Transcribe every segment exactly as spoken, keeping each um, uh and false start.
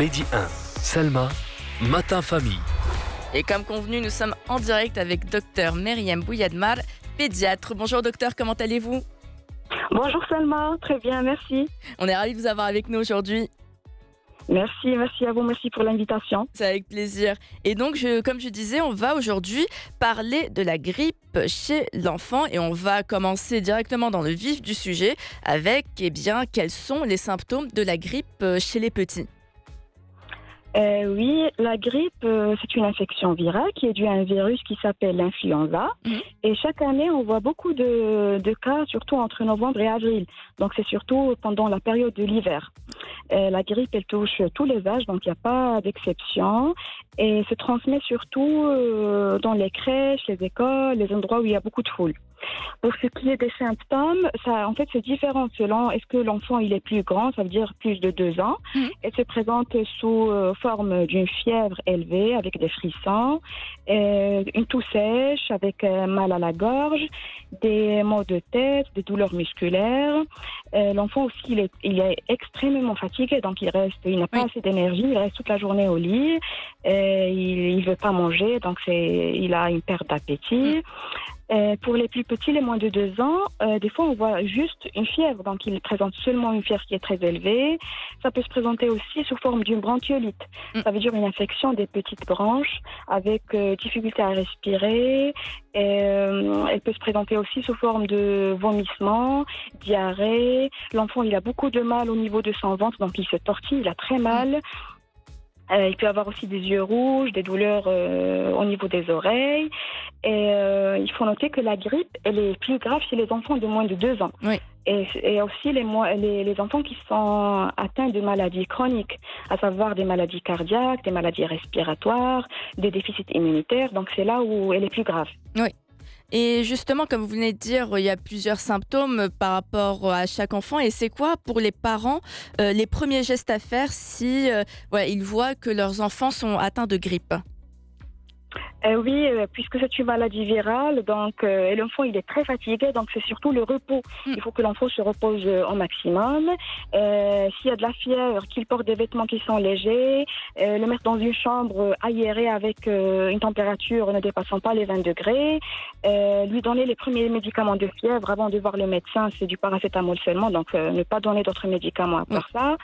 Midi un, Salma, Matin Famille. Et comme convenu, nous sommes en direct avec docteur Meriem Bouiadmar, pédiatre. Bonjour docteur, comment allez-vous? Bonjour Salma, très bien, merci. On est ravis de vous avoir avec nous aujourd'hui. Merci, merci à vous, merci pour l'invitation. C'est avec plaisir. Et donc, je, comme je disais, on va aujourd'hui parler de la grippe chez l'enfant et on va commencer directement dans le vif du sujet avec, eh bien, quels sont les symptômes de la grippe chez les petits? Euh, oui, la grippe, euh, c'est une infection virale qui est due à un virus qui s'appelle l'influenza. Mmh. Et chaque année, on voit beaucoup de, de cas, surtout entre novembre et avril. Donc, c'est surtout pendant la période de l'hiver. Euh, la grippe, elle touche tous les âges, donc il n'y a pas d'exception. Et se transmet surtout euh, dans les crèches, les écoles, les endroits où il y a beaucoup de foule. Pour ce qui est des symptômes, ça, en fait, c'est différent selon est-ce que l'enfant il est plus grand, ça veut dire plus de deux ans, mmh. et se présente sous euh, forme d'une fièvre élevée avec des frissons, euh, une toux sèche avec euh, mal à la gorge, des maux de tête, des douleurs musculaires. Euh, l'enfant aussi, il est, il est extrêmement fatigué, donc il reste, il n'a pas oui. assez d'énergie, il reste toute la journée au lit, euh, il ne veut pas manger, donc c'est, il a une perte d'appétit. Mmh. Euh, pour les plus petits, les moins de deux ans, euh, des fois on voit juste une fièvre, donc il présente seulement une fièvre qui est très élevée. Ça peut se présenter aussi sous forme d'une bronchiolite. Mm. Ça veut dire une infection des petites branches avec euh, difficulté à respirer. Et, euh, elle peut se présenter aussi sous forme de vomissement, diarrhée. L'enfant il a beaucoup de mal au niveau de son ventre, donc il se tortille, il a très mal. Mm. Euh, il peut avoir aussi des yeux rouges, des douleurs euh, au niveau des oreilles. Et euh, il faut noter que la grippe, elle est plus grave chez les enfants de moins de deux ans. Oui. Et, et aussi les, les, les enfants qui sont atteints de maladies chroniques, à savoir des maladies cardiaques, des maladies respiratoires, des déficits immunitaires. Donc c'est là où elle est plus grave. Oui. Et justement, comme vous venez de dire, il y a plusieurs symptômes par rapport à chaque enfant. Et c'est quoi pour les parents euh, les premiers gestes à faire si euh, voilà, ils voient que leurs enfants sont atteints de grippe? Euh, oui, euh, puisque c'est une maladie virale, donc euh, et l'enfant il est très fatigué, donc c'est surtout le repos. Mm. Il faut que l'enfant se repose euh, au maximum. Euh, s'il y a de la fièvre, qu'il porte des vêtements qui sont légers, euh, le mettre dans une chambre aérée avec euh, une température ne dépassant pas les vingt degrés, euh, lui donner les premiers médicaments de fièvre avant de voir le médecin, c'est du paracétamol seulement, donc euh, ne pas donner d'autres médicaments à part mm. ça.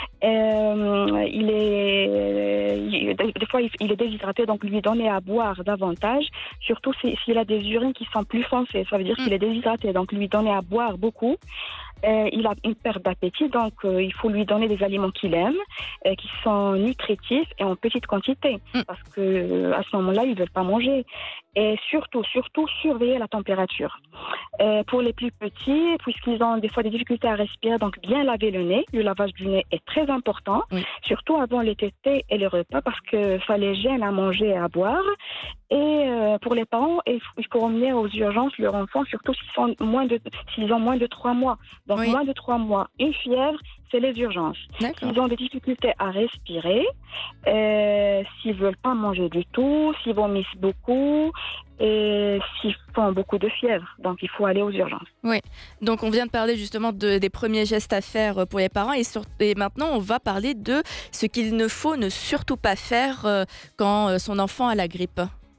Euh, il est, il, des fois il est déshydraté, donc lui donner à boire davantage, surtout s'il a des urines qui sont plus foncées, ça veut dire mmh. qu'il est déshydraté, donc lui donner à boire beaucoup. Euh, il a une perte d'appétit, donc euh, il faut lui donner des aliments qu'il aime, euh, qui sont nutritifs et en petite quantité, mmh. parce que euh, à ce moment-là, ils ne veulent pas manger. Et surtout, surtout, surveiller la température. Euh, pour les plus petits, puisqu'ils ont des fois des difficultés à respirer, donc bien laver le nez. Le lavage du nez est très important, oui. surtout avant les tétés et les repas, parce que ça les gêne à manger et à boire. Et euh, pour les parents, il faut emmener aux urgences leur enfant, surtout s'ils, sont moins de, s'ils ont moins de trois mois. Donc oui. moins de trois mois, une fièvre, c'est les urgences. D'accord. S'ils ont des difficultés à respirer, euh, s'ils ne veulent pas manger du tout, s'ils vomissent beaucoup et s'ils font beaucoup de fièvre. Donc, il faut aller aux urgences. Oui, donc on vient de parler justement de, des premiers gestes à faire pour les parents et, sur, et maintenant, on va parler de ce qu'il ne faut ne surtout pas faire euh, quand son enfant a la grippe.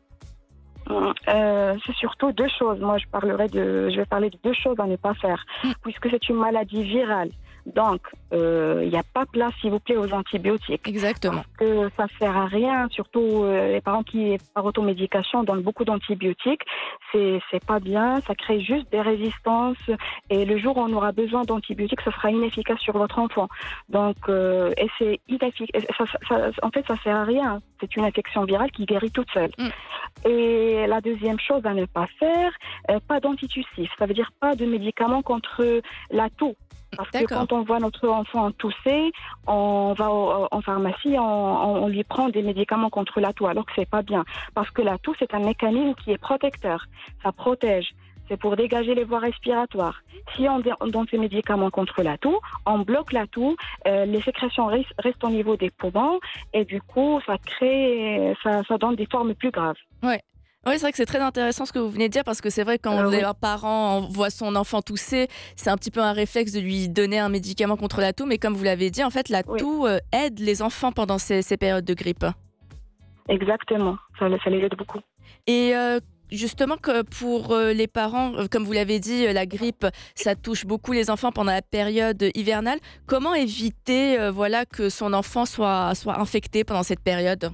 Euh, c'est surtout deux choses. Moi, je parlerai de, je vais parler de deux choses à ne pas faire, mmh. puisque c'est une maladie virale. Donc, il euh, n'y a pas place, s'il vous plaît, aux antibiotiques. Exactement. Parce que ça ne sert à rien, surtout euh, les parents qui, par automédication, donnent beaucoup d'antibiotiques. C'est, c'est pas bien, ça crée juste des résistances. Et le jour où on aura besoin d'antibiotiques, ça sera inefficace sur votre enfant. Donc, euh, et c'est inefficace. Ça, ça, en fait, ça ne sert à rien. C'est une infection virale qui guérit toute seule. Mm. Et la deuxième chose à ne pas faire, euh, pas d'antitussif. Ça veut dire pas de médicaments contre la toux. Parce D'accord. que quand on voit notre enfant tousser, on va au, en pharmacie, on, on lui prend des médicaments contre la toux, alors que c'est pas bien. Parce que la toux, c'est un mécanisme qui est protecteur. Ça protège. C'est pour dégager les voies respiratoires. Si on donne ces médicaments contre la toux, on bloque la toux, euh, les sécrétions restent, restent au niveau des poumons et du coup, ça crée, ça, ça donne des formes plus graves. Ouais. Oui, c'est vrai que c'est très intéressant ce que vous venez de dire parce que c'est vrai quand Euh, les oui, parents voient son enfant tousser, c'est un petit peu un réflexe de lui donner un médicament contre la toux, mais comme vous l'avez dit, en fait, la oui, toux euh, aide les enfants pendant ces, ces périodes de grippe. exactement. Ça, ça les aide beaucoup. Et euh, justement, que pour euh, les parents, euh, comme vous l'avez dit, euh, la grippe, ça touche beaucoup les enfants pendant la période hivernale. Comment éviter euh, voilà, que son enfant soit, soit infecté pendant cette période?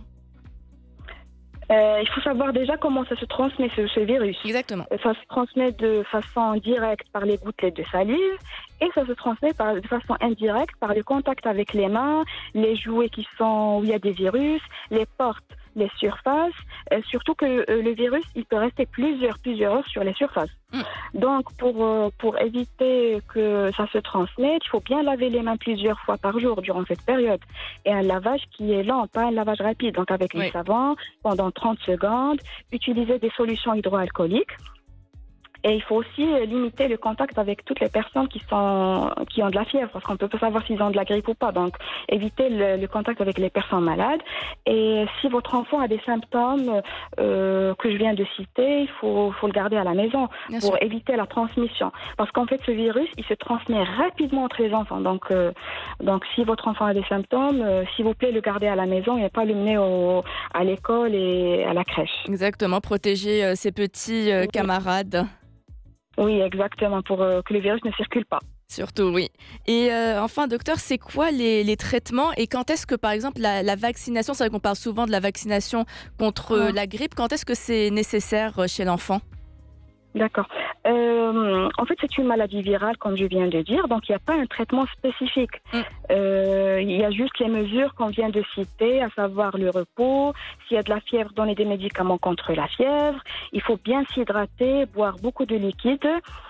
Euh, il faut savoir déjà comment ça se transmet, ce, ce virus. Exactement. Euh, Ça se transmet de façon directe par les gouttelettes de salive et ça se transmet par, de façon indirecte par le contact avec les mains, les jouets qui sont où il y a des virus, les portes, les surfaces. Euh, surtout que euh, le virus, il peut rester plusieurs, plusieurs heures sur les surfaces. Mm. Donc, pour, euh, pour éviter que ça se transmette, il faut bien laver les mains plusieurs fois par jour durant cette période. Et un lavage qui est lent, pas un lavage rapide. Donc, avec Oui. du savon, pendant trente secondes, utiliser des solutions hydroalcooliques. Et il faut aussi euh, limiter le contact avec toutes les personnes qui sont qui ont de la fièvre, parce qu'on ne peut pas savoir s'ils ont de la grippe ou pas. Donc, éviter le, le contact avec les personnes malades. Et si votre enfant a des symptômes euh, que je viens de citer, il faut, faut le garder à la maison Bien pour sûr. éviter la transmission. Parce qu'en fait, ce virus, il se transmet rapidement entre les enfants. Donc, euh, donc si votre enfant a des symptômes, euh, s'il vous plaît, le garder à la maison et pas le mener au, à l'école et à la crèche. Exactement, protéger euh, ses petits euh, Oui. camarades. Oui, exactement, pour euh, que le virus ne circule pas. Surtout, oui. Et euh, enfin, docteur, c'est quoi les, les traitements et quand est-ce que, par exemple, la, la vaccination, c'est vrai qu'on parle souvent de la vaccination contre euh, Ah. la grippe, quand est-ce que c'est nécessaire euh, chez l'enfant? D'accord. Euh, en fait, c'est une maladie virale, comme je viens de dire, donc il n'y a pas un traitement spécifique. Mm. Euh, il y a juste les mesures qu'on vient de citer, à savoir le repos, s'il y a de la fièvre, donner des médicaments contre la fièvre, il faut bien s'hydrater, boire beaucoup de liquide.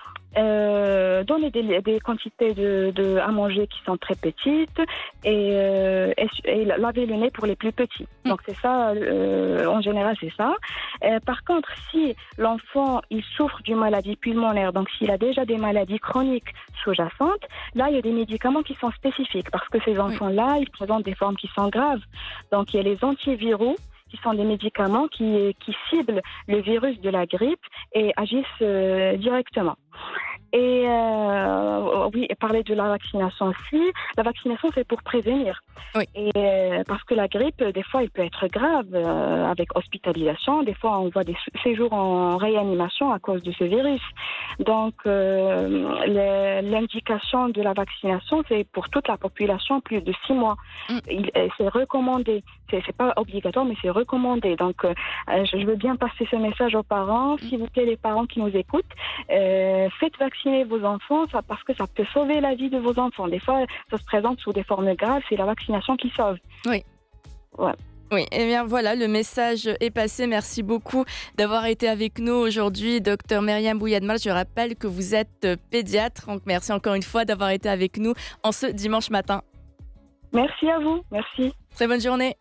Euh, donner des, des quantités de, de, à manger qui sont très petites et, euh, et, et laver le nez pour les plus petits. Mm. Donc c'est ça, euh, en général c'est ça. Euh, par contre, si l'enfant il souffre d'une maladie pulmonaire, donc s'il a déjà des maladies chroniques sous-jacentes, là il y a des médicaments qui sont spécifiques parce que ces enfants-là, ils présentent des formes qui sont graves. Donc il y a les antiviraux qui sont des médicaments qui, qui ciblent le virus de la grippe et agissent euh, directement. Et euh, oui, et parler de la vaccination aussi. La vaccination, c'est pour prévenir. Oui. Et euh, parce que la grippe, des fois, elle peut être grave euh, avec hospitalisation. Des fois, on voit des séjours en réanimation à cause de ce virus. Donc, euh, le- l'indication de la vaccination, c'est pour toute la population plus de six mois. Mm. Il, euh, c'est recommandé. C'est, c'est pas obligatoire, mais c'est recommandé. Donc, euh, je je veux bien passer ce message aux parents. S'il vous plaît, les parents qui nous écoutent, euh, faites vacciner vos enfants ça, parce que ça peut sauver la vie de vos enfants. Des fois, ça se présente sous des formes graves, c'est la vaccination qui sauve. Oui. Ouais. Oui, et bien voilà, le message est passé. Merci beaucoup d'avoir été avec nous aujourd'hui, docteur Myriam Bouiadmal. Je rappelle que vous êtes euh, pédiatre, donc merci encore une fois d'avoir été avec nous en ce dimanche matin. Merci à vous. Merci. Très bonne journée.